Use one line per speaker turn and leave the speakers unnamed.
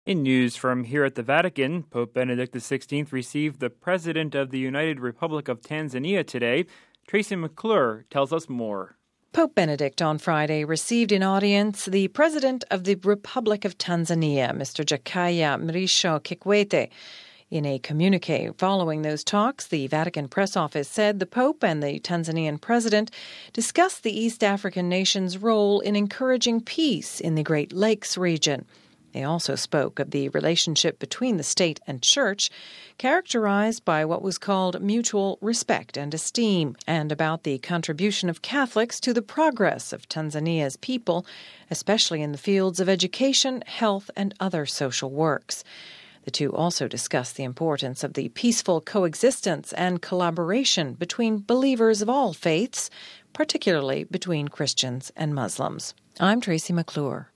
In news from here at the Vatican, Pope Benedict XVI received the President of the United Republic of Tanzania today. Tracy McClure tells us more.
Pope Benedict on Friday received in audience the President of the Republic of Tanzania, Mr. Jakaya Mrisho Kikwete. In a communique following those talks, the Vatican press office said the Pope and the Tanzanian president discussed the East African nation's role in encouraging peace in the Great Lakes region. They also spoke of the relationship between the state and church, characterized by what was called mutual respect and esteem, and about the contribution of Catholics to the progress of Tanzania's people, especially in the fields of education, health, and other social works. The two also discussed the importance of the peaceful coexistence and collaboration between believers of all faiths, particularly between Christians and Muslims. I'm Tracy McClure.